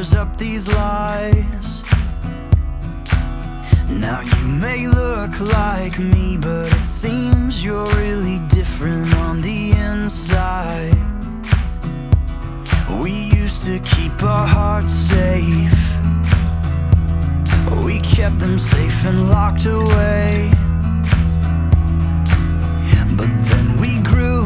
covers up these lies. Now you may look like me, but it seems you're really different on the inside. We used to keep our hearts safe. We kept them safe and locked away. But then we grew